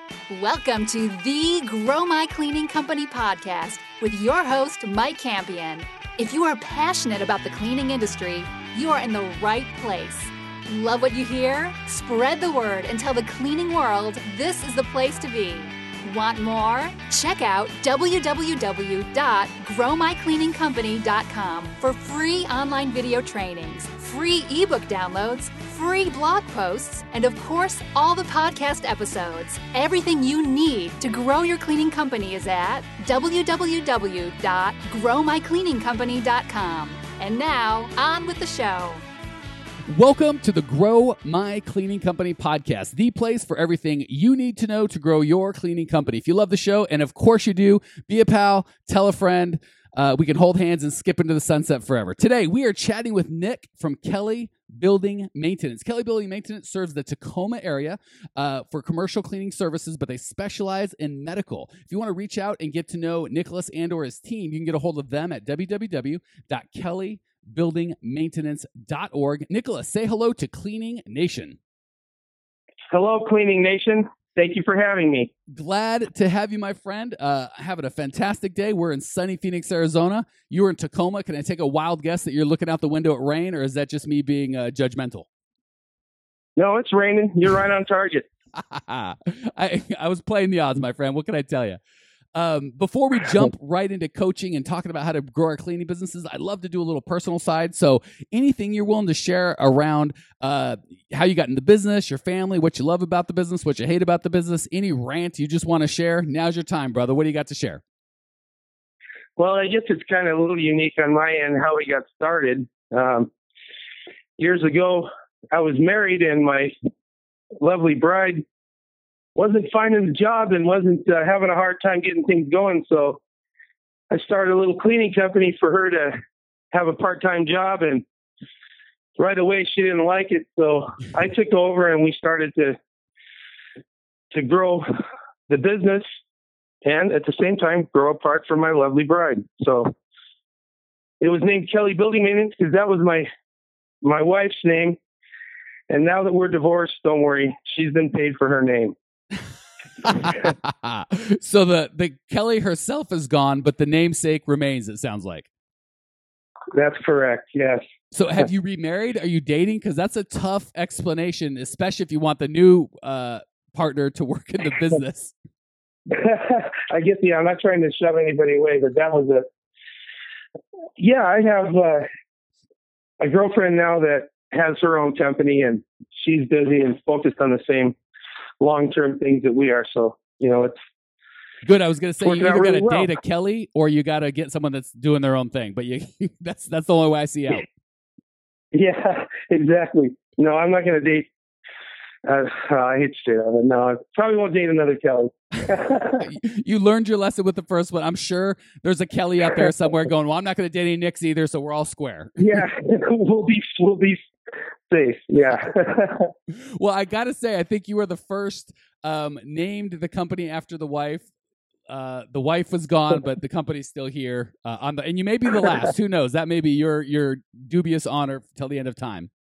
Welcome to the Grow My Cleaning Company podcast with your host, Mike Campion. If you are passionate about the cleaning industry, you are in the right place. Love what you hear? Spread the word and tell the cleaning world this is the place to be. Want more? Check out www.growmycleaningcompany.com for free online video trainings, free ebook downloads, free blog posts, and of course, all the podcast episodes. Everything you need to grow your cleaning company is at www.growmycleaningcompany.com. And now, on with the show. Welcome to the Grow My Cleaning Company podcast, the place for everything you need to know to grow your cleaning company. If you love the show, and of course you do, be a pal, tell a friend. We can hold hands and skip into the sunset forever. Today, we are chatting with Nick from Kelly Building Maintenance. Kelly Building Maintenance serves the Tacoma area for commercial cleaning services, but they specialize in medical. If you want to reach out and get to know Nicholas and or his team, you can get a hold of them at www.kellybuildingmaintenance.org. Nicholas, say hello to Cleaning Nation. Hello, Cleaning Nation. Thank you for having me. Glad to have you, my friend. Having a fantastic day. We're in sunny Phoenix, Arizona. You were in Tacoma. Can I take a wild guess that you're looking out the window at rain, or is that just me being judgmental? No, it's raining. You're right on target. I was playing the odds, my friend. What can I tell you? Before we jump right into coaching and talking about how to grow our cleaning businesses, I'd love to do a little personal side. So anything you're willing to share around how you got in the business, your family, what you love about the business, what you hate about the business, any rant you just want to share, now's your time, brother. What do you got to share? Well, I guess it's kind of a little unique on my end how we got started. Years ago, I was married and my lovely bride wasn't finding the job and wasn't having a hard time getting things going. So I started a little cleaning company for her to have a part-time job, and right away she didn't like it. So I took over and we started to grow the business and at the same time grow apart from my lovely bride. So it was named Kelly Building Maintenance because that was my wife's name. And now that we're divorced, don't worry, she's been paid for her name. So the Kelly herself is gone, but the namesake remains, it sounds like. That's correct, yes. So have you remarried? Are you dating? Because that's a tough explanation, especially if you want the new partner to work in the business. I guess, I'm not trying to shove anybody away, but that was I have a girlfriend now that has her own company, and she's busy and focused on the same long-term things that we are. So, it's good. I was going to say, you either got to well. date a Kelly or you got to get someone that's doing their own thing. But that's the only way I see out. Yeah, exactly. No, I'm not going to date. I hate to say that, but no, I probably won't date another Kelly. You learned your lesson with the first one. I'm sure there's a Kelly out there somewhere going, well, I'm not going to date any Nicks either, so we're all square. Yeah, we'll be safe. Yeah. Well, I got to say, I think you were the first named the company after the wife. The wife was gone, but the company's still here. And you may be the last. Who knows? That may be your dubious honor till the end of time.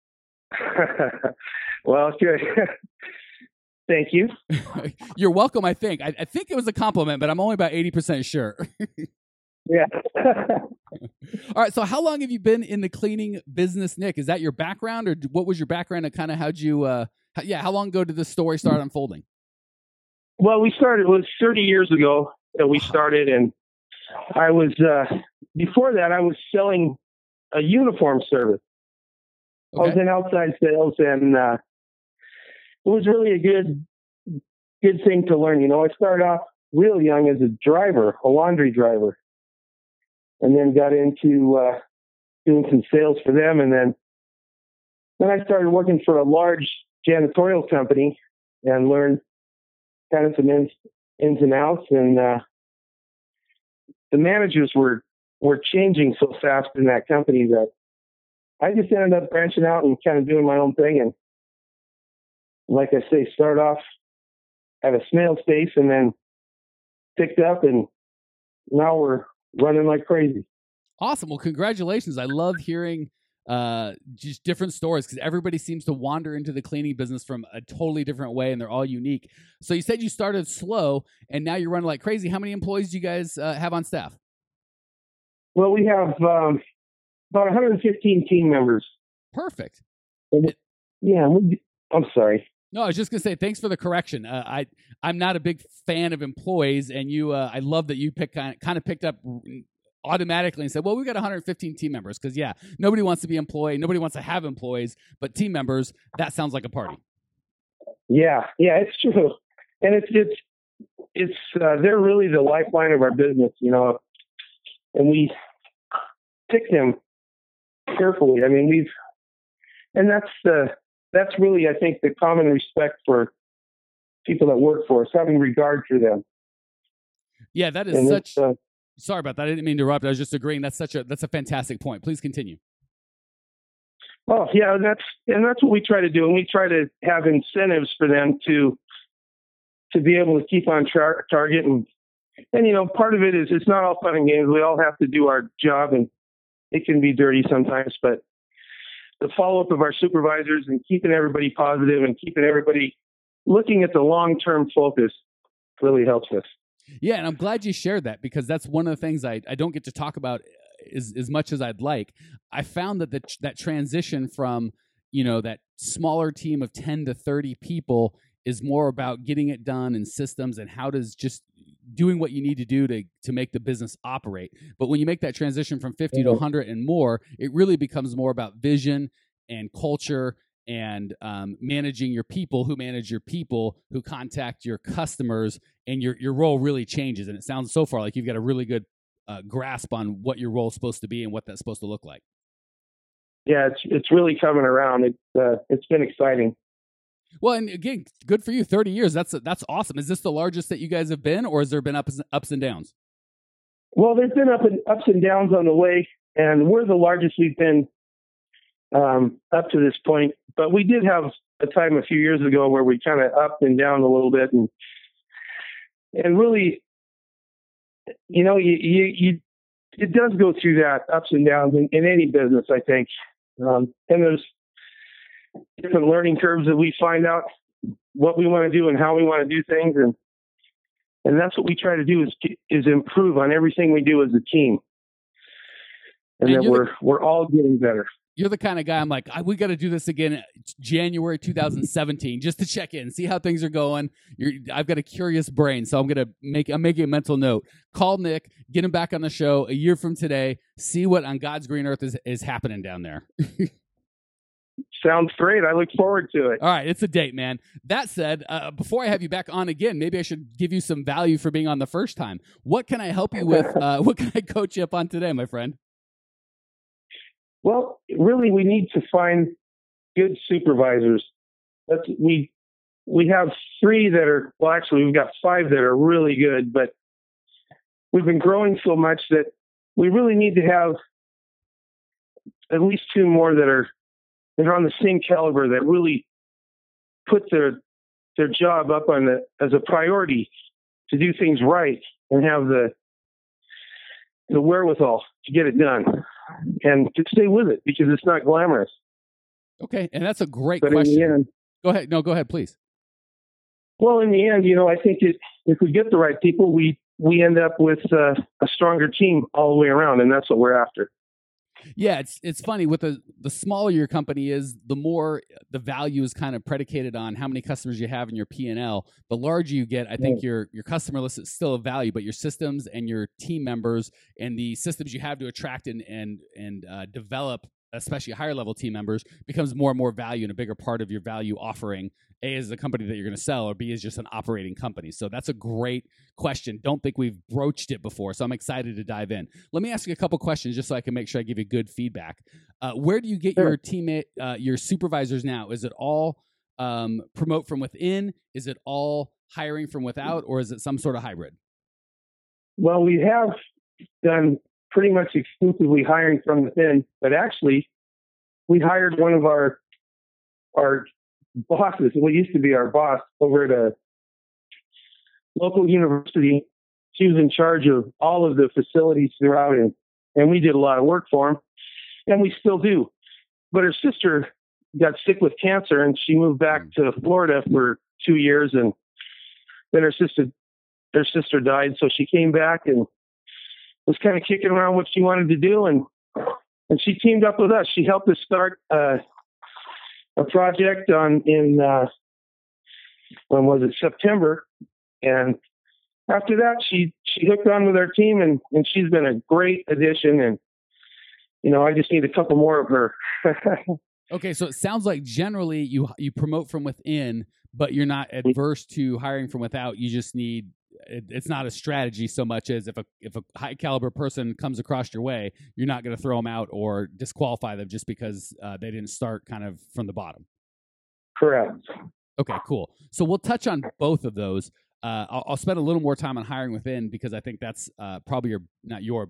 Well, good. Thank you. You're welcome, I think. I think it was a compliment, but I'm only about 80% sure. Yeah. All right. So how long have you been in the cleaning business, Nick? Is that your background, or what was your background, and kind of how'd you, how long ago did this story start unfolding? Well, it was 30 years ago that we started, and I was, before that, I was selling a uniform service. Okay. I was in outside sales, and it was really a good thing to learn. I started off real young as a driver, a laundry driver, and then got into doing some sales for them. And then I started working for a large janitorial company and learned kind of some ins and outs. And the managers were changing so fast in that company that I just ended up branching out and kind of doing my own thing. And like I say, start off at a snail's pace and then picked up, and now we're running like crazy. Awesome. Well, congratulations. I love hearing just different stories, because everybody seems to wander into the cleaning business from a totally different way, and they're all unique. So you said you started slow, and now you're running like crazy. How many employees do you guys have on staff? Well, we have about 115 team members. Perfect. Yeah, I'm sorry. No, I was just gonna say thanks for the correction. I'm not a big fan of employees, and I love that you kind of picked up automatically and said, well, we got 115 team members, because nobody wants to be employed, nobody wants to have employees, but team members, that sounds like a party. Yeah, it's true, and it's they're really the lifeline of our business, and we pick them carefully. I mean, that's really, I think, the common respect for people that work for us, having regard for them. Yeah, that is such. Sorry about that. I didn't mean to interrupt. I was just agreeing. That's a fantastic point. Please continue. Oh yeah, that's what we try to do, and we try to have incentives for them to be able to keep on target, and part of it is it's not all fun and games. We all have to do our job, and it can be dirty sometimes, but the follow-up of our supervisors and keeping everybody positive and keeping everybody looking at the long-term focus really helps us. Yeah, and I'm glad you shared that, because that's one of the things I don't get to talk about as much as I'd like. I found that that transition from, that smaller team of 10 to 30 people is more about getting it done in systems and how does just doing what you need to do to make the business operate. But when you make that transition from 50 to 100 and more, it really becomes more about vision and culture and managing your people who manage your people who contact your customers, and your role really changes. And it sounds so far like you've got a really good grasp on what your role is supposed to be and what that's supposed to look like. Yeah, it's really coming around. It's been exciting. Well, and again, good for you. 30 years. That's awesome. Is this the largest that you guys have been, or has there been ups and downs? Well, there's been ups and downs on the way, and we're the largest we've been up to this point. But we did have a time a few years ago where we kind of up and down a little bit, and really, it does go through that ups and downs in any business, I think. And there's different learning curves that we find out what we want to do and how we want to do things, and that's what we try to do is improve on everything we do as a team, and that we're all getting better. You're the kind of guy I'm like, we got to do this again January 2017 just to check in, see how things are going. I've got a curious brain, so I'm making a mental note. Call Nick, get him back on the show a year from today, see what on God's green earth is happening down there. Sounds great. I look forward to it. All right, it's a date, man. That said, before I have you back on again, maybe I should give you some value for being on the first time. What can I help you with? What can I coach you up on today, my friend? Well, really, we need to find good supervisors. We have 3 that are, well, actually, we've got 5 that are really good, but we've been growing so much that we really need to have at least 2 more that are on the same caliber, that really put their job up as a priority to do things right and have the wherewithal to get it done and to stay with it, because it's not glamorous. Okay, and that's a great question. In the end, go ahead. No, go ahead, please. Well, in the end, I think if we get the right people, we end up with a stronger team all the way around, and that's what we're after. Yeah, it's funny. With the smaller your company is, the more the value is kind of predicated on how many customers you have in your P&L. The larger you get, I think your customer list is still a value, but your systems and your team members and the systems you have to attract and develop, especially higher level team members, becomes more and more value and a bigger part of your value offering. A, is the company that you're going to sell, or B, is just an operating company. So that's a great question. Don't think we've broached it before, so I'm excited to dive in. Let me ask you a couple questions just so I can make sure I give you good feedback. Where do you get your teammate, your supervisors now? Is it all promote from within? Is it all hiring from without, or is it some sort of hybrid? Well, we have done pretty much exclusively hiring from within, but actually we hired one of our bosses, what used to be our boss, over at a local university. She was in charge of all of the facilities throughout, and we did a lot of work for him, and we still do. but her sister got sick with cancer, and she moved back to Florida for 2 years, and then her sister died. So she came back and was kind of kicking around what she wanted to do, and she teamed up with us. She helped us start a project in when was it, September, and after that she hooked on with our team, and she's been a great addition, and I just need a couple more of her. Okay, so it sounds like generally you promote from within, but you're not adverse to hiring from without. You just need, it's not a strategy so much as if a high caliber person comes across your way, you're not going to throw them out or disqualify them just because they didn't start kind of from the bottom. Correct. Okay, cool. So we'll touch on both of those. I'll spend a little more time on hiring within because I think that's probably your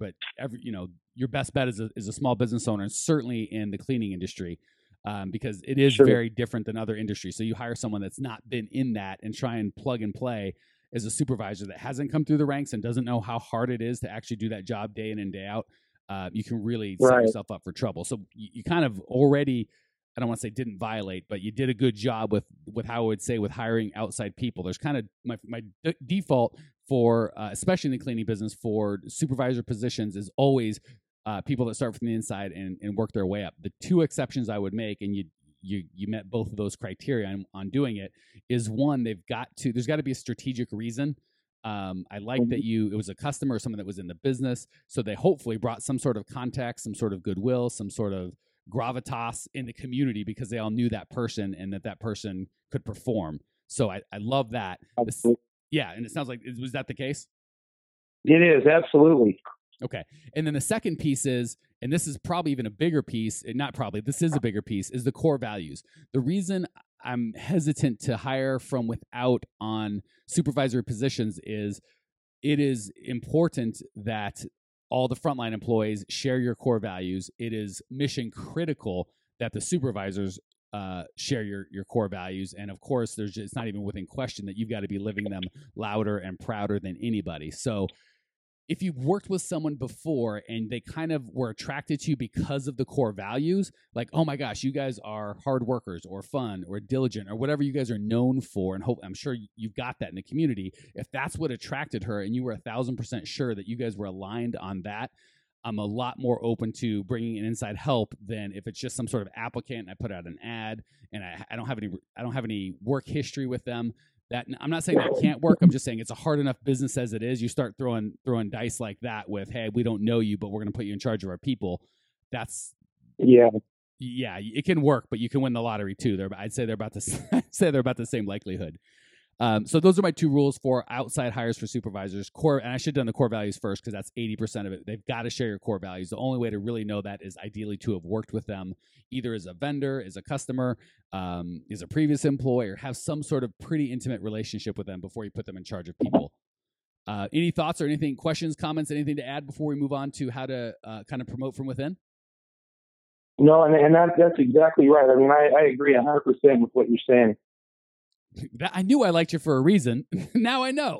best bet as a small business owner, and certainly in the cleaning industry. Because it is very different than other industries. So you hire someone that's not been in that and try and plug and play as a supervisor that hasn't come through the ranks and doesn't know how hard it is to actually do that job day in and day out. You can really set yourself up for trouble. So you kind of already, I don't want to say didn't violate, but you did a good job with how I would say with hiring outside people. There's kind of my default for, especially in the cleaning business, for supervisor positions is always people that start from the inside and work their way up. The two exceptions I would make, and you met both of those criteria on doing it, is one, there's got to be a strategic reason. I like that it was a customer or someone that was in the business, so they hopefully brought some sort of context, some sort of goodwill, some sort of gravitas in the community because they all knew that person and that person could perform. So I love that. Yeah, and it sounds like, was that the case? It is, absolutely. Okay. And then the second piece is, and this is probably even a bigger piece, this is a bigger piece, is the core values. The reason I'm hesitant to hire from without on supervisory positions is it is important that all the frontline employees share your core values. It is mission critical that the supervisors share your core values. And of course, it's not even within question that you've got to be living them louder and prouder than anybody. So if you've worked with someone before and they kind of were attracted to you because of the core values, like, oh my gosh, you guys are hard workers or fun or diligent or whatever you guys are known for, and I'm sure you've got that in the community. If that's what attracted her and you were 1,000% sure that you guys were aligned on that, I'm a lot more open to bringing in inside help than if it's just some sort of applicant and I put out an ad and I don't have any work history with them. That I'm not saying that can't work. I'm just saying it's a hard enough business as it is. You start throwing dice like that with, hey, we don't know you, but we're going to put you in charge of our people. That's it can work, but you can win the lottery too. I'd say they're about the same likelihood. So those are my two rules for outside hires for supervisors. Core, and I should have done the core values first because that's 80% of it. They've got to share your core values. The only way to really know that is ideally to have worked with them either as a vendor, as a customer, as a previous employee, or have some sort of pretty intimate relationship with them before you put them in charge of people. Any thoughts or anything, questions, comments, anything to add before we move on to how to kind of promote from within? No, and that's exactly right. I mean, I agree 100% with what you're saying. I knew I liked you for a reason. Now I know.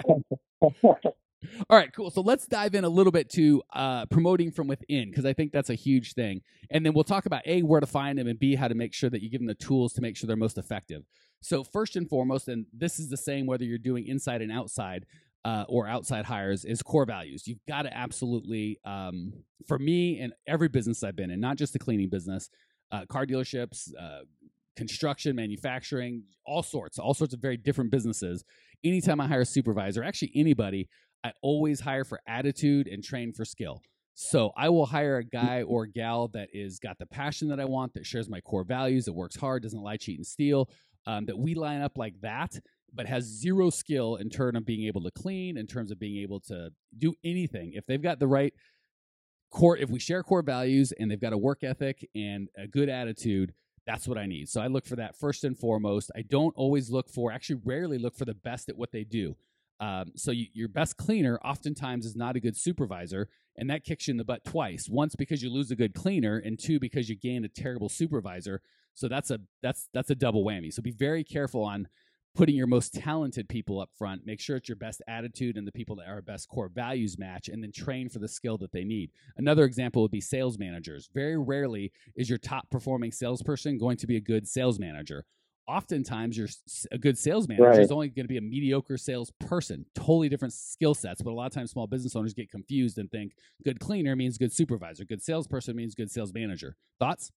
All right, cool. So let's dive in a little bit to promoting from within, because I think that's a huge thing. And then we'll talk about A, where to find them, and B, how to make sure that you give them the tools to make sure they're most effective. So first and foremost, and this is the same whether you're doing inside and outside or outside hires, is core values. You've got to absolutely, for me and every business I've been in, not just the cleaning business, car dealerships, construction, manufacturing, all sorts of very different businesses. Anytime I hire a supervisor, actually anybody, I always hire for attitude and train for skill. So I will hire a guy or gal that is got the passion that I want, that shares my core values, that works hard, doesn't lie, cheat, and steal, that we line up like that, but has zero skill in terms of being able to clean, in terms of being able to do anything. If they've got the right core, if we share core values and they've got a work ethic and a good attitude, that's what I need. So I look for that first and foremost. I don't always rarely look for the best at what they do. So your best cleaner oftentimes is not a good supervisor, and that kicks you in the butt twice. Once because you lose a good cleaner, and two because you gain a terrible supervisor. So that's a double whammy. So be very careful on putting your most talented people up front. Make sure it's your best attitude and the people that are best core values match, and then train for the skill that they need. Another example would be sales managers. Very rarely is your top performing salesperson going to be a good sales manager. Oftentimes, a good sales manager is only going to be a mediocre salesperson. Totally different skill sets, but a lot of times small business owners get confused and think good cleaner means good supervisor. Good salesperson means good sales manager. Thoughts?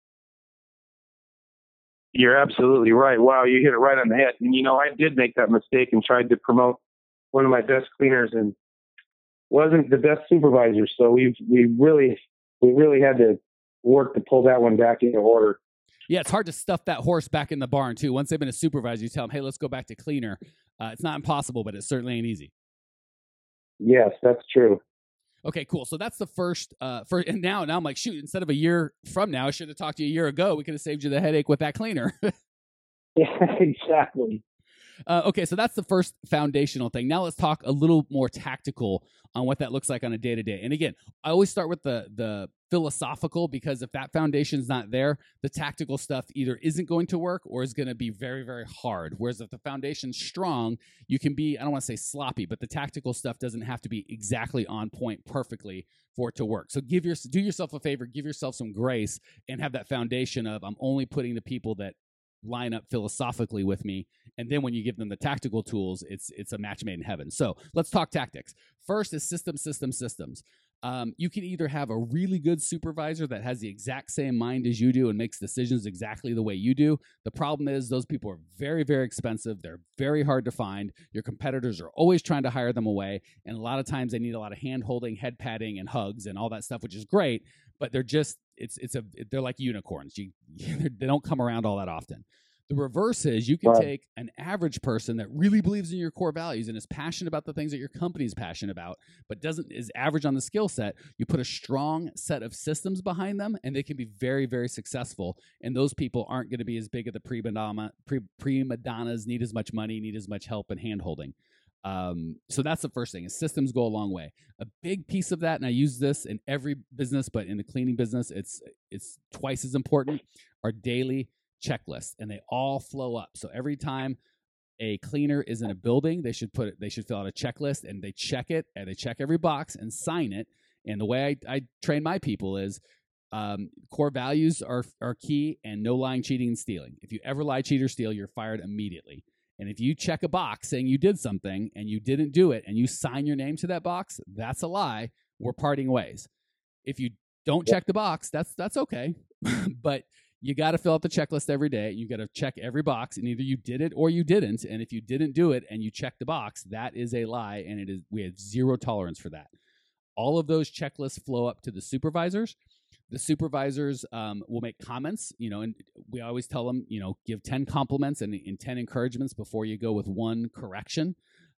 You're absolutely right. Wow, you hit it right on the head. And, I did make that mistake and tried to promote one of my best cleaners and wasn't the best supervisor. So we really had to work to pull that one back into order. Yeah, it's hard to stuff that horse back in the barn, too. Once they've been a supervisor, you tell them, hey, let's go back to cleaner. It's not impossible, but it certainly ain't easy. Yes, that's true. Okay, cool. So that's the first, and now I'm like, shoot, instead of a year from now, I should have talked to you a year ago. We could have saved you the headache with that cleaner. Yeah, exactly. Okay, so that's the first foundational thing. Now let's talk a little more tactical on what that looks like on a day-to-day. And again, I always start with the philosophical, because if that foundation's not there, the tactical stuff either isn't going to work or is going to be very, very hard. Whereas if the foundation's strong, you can be, I don't want to say sloppy, but the tactical stuff doesn't have to be exactly on point perfectly for it to work. So do yourself a favor, give yourself some grace, and have that foundation of I'm only putting the people that line up philosophically with me, and then when you give them the tactical tools, it's a match made in heaven. So let's talk tactics. First is systems. You can either have a really good supervisor that has the exact same mind as you do and makes decisions exactly the way you do. The problem is those people are very, very expensive. They're very hard to find. Your competitors are always trying to hire them away, and a lot of times they need a lot of hand-holding, head patting, and hugs and all that stuff, which is great, but they're just they're like unicorns. They don't come around all that often. The reverse is you can take an average person that really believes in your core values and is passionate about the things that your company is passionate about, but is average on the skill set. You put a strong set of systems behind them, and they can be very, very successful. And those people aren't going to be as big of the prima donnas, need as much money, need as much help and hand-holding. So that's the first thing, is systems go a long way. A big piece of that, and I use this in every business, but in the cleaning business, it's twice as important, are daily checklists, and they all flow up. So every time a cleaner is in a building, they should fill out a checklist, and they check it, and they check every box and sign it. And the way I train my people is core values are key, and no lying, cheating, and stealing. If you ever lie, cheat, or steal, you're fired immediately. And if you check a box saying you did something and you didn't do it, and you sign your name to that box, that's a lie. We're parting ways. If you don't check the box, that's okay. But you got to fill out the checklist every day. You got to check every box, and either you did it or you didn't. And if you didn't do it and you check the box, that is a lie, and we have zero tolerance for that. All of those checklists flow up to the supervisors. The supervisors will make comments, and we always tell them, give 10 compliments and 10 encouragements before you go with one correction.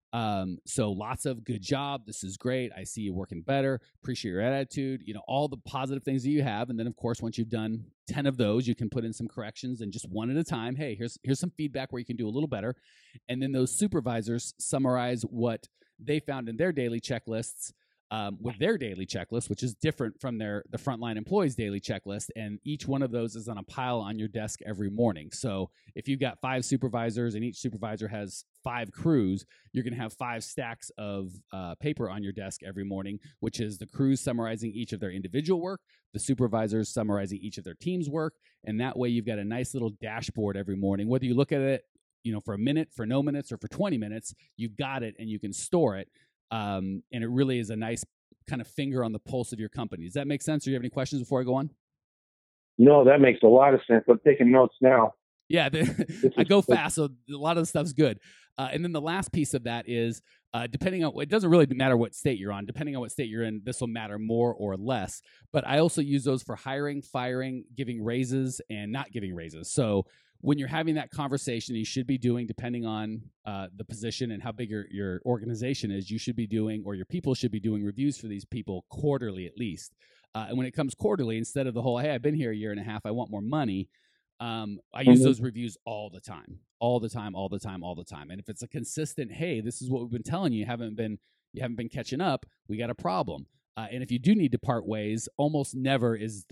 So lots of good job. This is great. I see you working better. Appreciate your attitude. All the positive things that you have. And then, of course, once you've done 10 of those, you can put in some corrections, and just one at a time. Hey, here's some feedback where you can do a little better. And then those supervisors summarize what they found in their daily checklists with their daily checklist, which is different from the frontline employees' daily checklist. And each one of those is on a pile on your desk every morning. So if you've got 5 supervisors and each supervisor has 5 crews, you're going to have 5 stacks of paper on your desk every morning, which is the crews summarizing each of their individual work, the supervisors summarizing each of their team's work. And that way you've got a nice little dashboard every morning. Whether you look at it, for a minute, for no minutes, or for 20 minutes, you've got it and you can store it. And it really is a nice kind of finger on the pulse of your company. Does that make sense? Or do you have any questions before I go on? No, that makes a lot of sense. I'm taking notes now. Yeah, I go fast, so a lot of the stuff's good. And then the last piece of that is, depending on, it doesn't really matter what state you're on. Depending on what state you're in, this will matter more or less. But I also use those for hiring, firing, giving raises, and not giving raises. So when you're having that conversation, you should be doing, depending on the position and how big your organization is, you should be doing, or your people should be doing, reviews for these people quarterly at least. And when it comes quarterly, instead of the whole, hey, I've been here a year and a half, I want more money, I use those reviews all the time. And if it's a consistent, hey, this is what we've been telling you, you haven't been catching up, we got a problem. And if you do need to part ways, almost never is there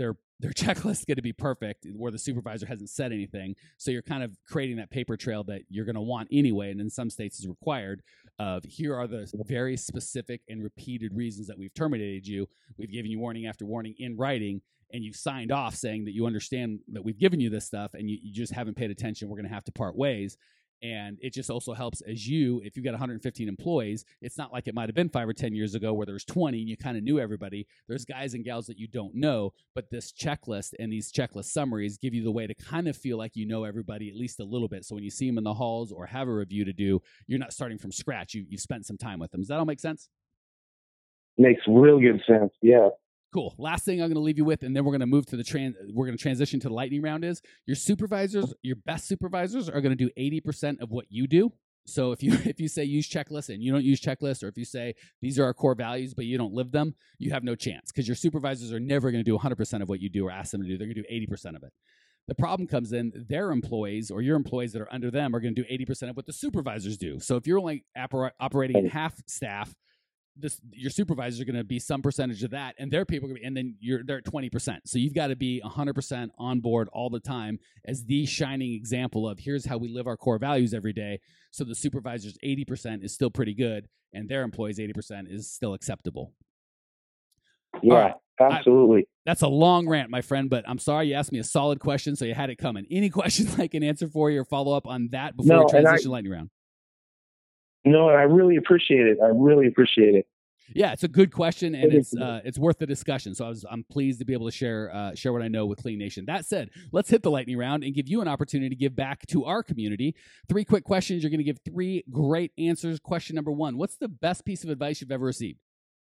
their checklist is going to be perfect where the supervisor hasn't said anything. So you're kind of creating that paper trail that you're going to want anyway. And in some states is required of here are the very specific and repeated reasons that we've terminated you. We've given you warning after warning in writing, and you've signed off saying that you understand that we've given you this stuff and you just haven't paid attention. We're going to have to part ways. And it just also helps as if you've got 115 employees, it's not like it might have been 5 or 10 years ago where there was 20 and you kind of knew everybody. There's guys and gals that you don't know, but this checklist and these checklist summaries give you the way to kind of feel like you know everybody at least a little bit. So when you see them in the halls or have a review to do, you're not starting from scratch. You've spent some time with them. Does that all make sense? Makes real good sense. Yeah. Cool. Last thing I'm going to leave you with, and then we're going to move to we're going to transition to the lightning round is your supervisors, your best supervisors are going to do 80% of what you do. So if you say use checklists and you don't use checklists, or if you say these are our core values, but you don't live them, you have no chance because your supervisors are never going to do 100% of what you do or ask them to do. They're going to do 80% of it. The problem comes in their employees or your employees that are under them are going to do 80% of what the supervisors do. So if you're only operating at half staff, your supervisors are going to be some percentage of that, and their people are going to be, and then they're at 20%. So you've got to be 100% on board all the time as the shining example of here's how we live our core values every day. So the supervisors 80% is still pretty good, and their employees 80% is still acceptable. Yeah, absolutely. That's a long rant, my friend, but I'm sorry you asked me a solid question, so you had it coming. Any questions I can answer for you or follow up on that before we transition lightning round? No, I really appreciate it. Yeah, it's a good question, and it's worth the discussion. So I'm pleased to be able to share what I know with Clean Nation. That said, let's hit the lightning round and give you an opportunity to give back to our community. 3 quick questions. You're going to give 3 great answers. Question number 1: what's the best piece of advice you've ever received?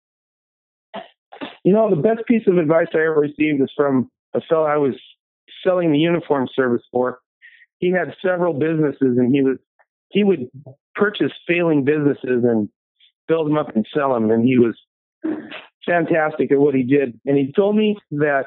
The best piece of advice I ever received is from a fellow I was selling the uniform service for. He had several businesses, and he would purchase failing businesses and build them up and sell them. And he was fantastic at what he did. And he told me that,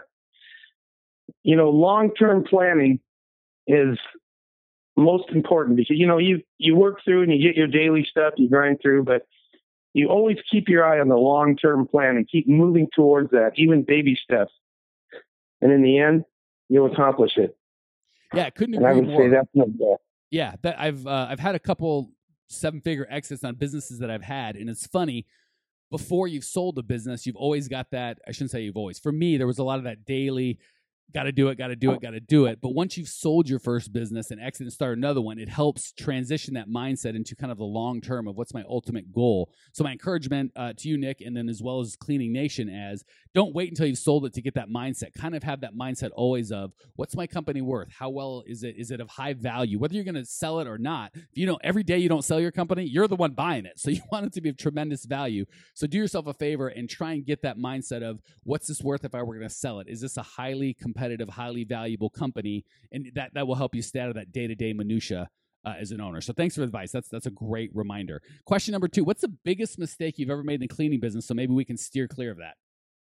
long-term planning is most important because, you work through and you get your daily stuff, you grind through, but you always keep your eye on the long-term plan and keep moving towards that, even baby steps. And in the end, you'll accomplish it. Yeah, I couldn't agree more. And I would say that's the best. Yeah, I've had a couple 7-figure exits on businesses that I've had, and it's funny. Before you've sold a business, you've always got that. I shouldn't say you've always. For me, there was a lot of that daily. Got to do it. But once you've sold your first business and exit and start another one, it helps transition that mindset into kind of the long term of what's my ultimate goal. So my encouragement to you, Nick, and then as well as Cleaning Nation, as don't wait until you've sold it to get that mindset. Kind of have that mindset always of what's my company worth? How well is it? Is it of high value? Whether you're going to sell it or not, if every day you don't sell your company, you're the one buying it. So you want it to be of tremendous value. So do yourself a favor and try and get that mindset of what's this worth if I were going to sell it? Is this a highly competitive, highly valuable company? And that will help you stay out of that day-to-day minutia as an owner. So thanks for the advice. That's a great reminder. Question number 2, what's the biggest mistake you've ever made in the cleaning business? So maybe we can steer clear of that.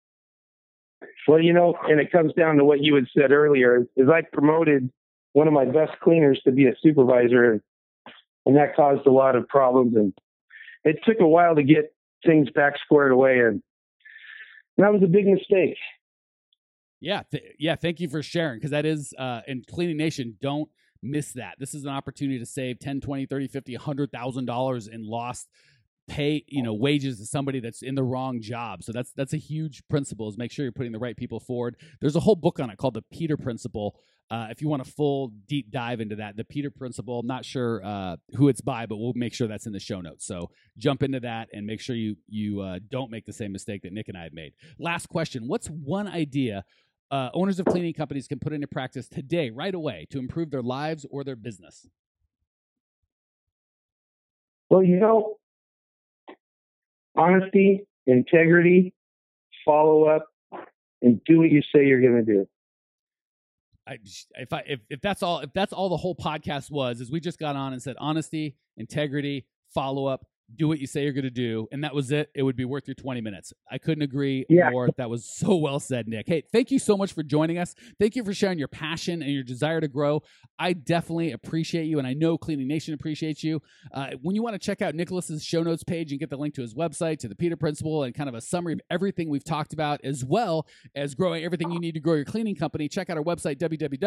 Well, and it comes down to what you had said earlier, is I promoted one of my best cleaners to be a supervisor, and that caused a lot of problems. And it took a while to get things back squared away, and that was a big mistake. Yeah. Thank you for sharing, because that is, in Cleaning Nation, don't miss that. This is an opportunity to save $10, $20, $30, $50, $100,000 in lost pay, wages to somebody that's in the wrong job. So that's a huge principle, is make sure you're putting the right people forward. There's a whole book on it called The Peter Principle. If you want a full deep dive into that, The Peter Principle, I'm not sure who it's by, but we'll make sure that's in the show notes. So jump into that and make sure you don't make the same mistake that Nick and I have made. Last question. What's one idea owners of cleaning companies can put into practice today, right away, to improve their lives or their business? Well, honesty, integrity, follow up, and do what you say you're going to do. If that's all the whole podcast was, is we just got on and said honesty, integrity, follow up, do what you say you're going to do, and that was it, it would be worth your 20 minutes. I couldn't agree Yeah. more. That was so well said, Nick. Hey, thank you so much for joining us. Thank you for sharing your passion and your desire to grow. I definitely appreciate you, and I know Cleaning Nation appreciates you. When you want to check out Nicholas's show notes page and get the link to his website, to the Peter Principle, and kind of a summary of everything we've talked about, as well as growing everything you need to grow your cleaning company, check out our website,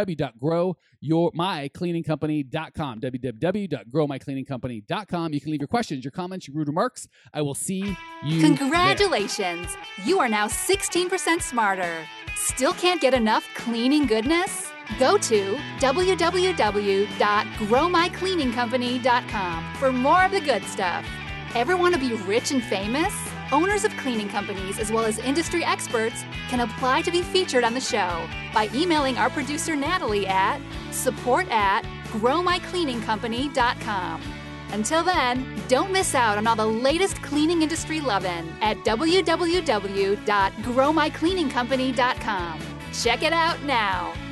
www.growmycleaningcompany.com, www.growmycleaningcompany.com. You can leave your questions, your comments, your rude remarks. I will see you Congratulations! You are now 16% smarter. Still can't get enough cleaning goodness? Go to www.growmycleaningcompany.com for more of the good stuff. Ever want to be rich and famous? Owners of cleaning companies, as well as industry experts, can apply to be featured on the show by emailing our producer Natalie at support@growmycleaningcompany.com. Until then, don't miss out on all the latest cleaning industry lovin' at www.growmycleaningcompany.com. Check it out now.